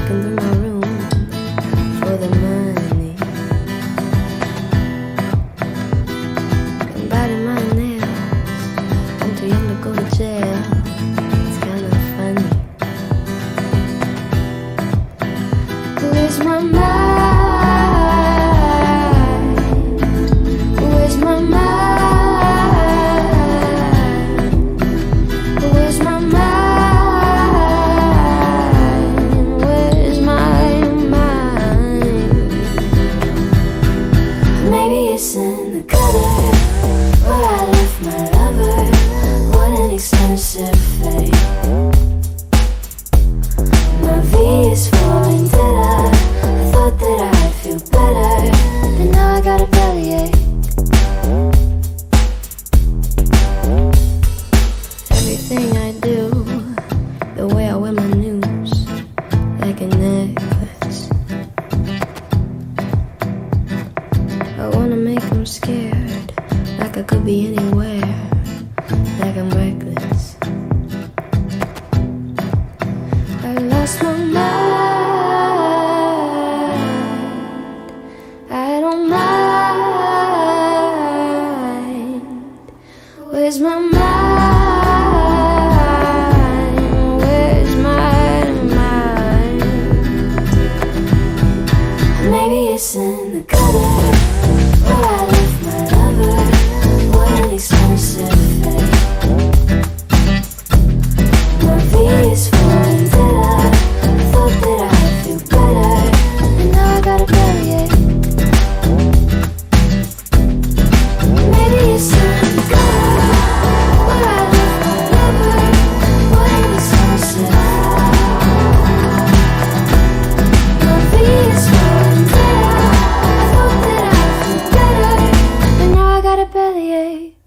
looking through my room for the money. I'm biting my nails. I'm too young to go to jail. It's kind of funny. Where's my mind? Where's my mind? Where's my mind? Where's my mind? Maybe it's in the gutter where I left my lover. What an expensive fate. My V is for vendetta. I thought that I'd feel better, but now I got a bellyache. Everything I do, the way I wear my news, like a necklace. I wanna make them scared, like I could be anywhere, like I'm reckless. I lost my mind. I don't mind. Where's my mind? Where's my mind? Maybe it's in the gutter where I left my lover. What an expensive fate. My V is for vendetta. I thought that I'd feel better, and now I got a bellyache. Maybe it's in the gutter where I left my lover. What an expensive fate. My V is for vendetta. I thought that I'd feel better, but now I got a bellyache.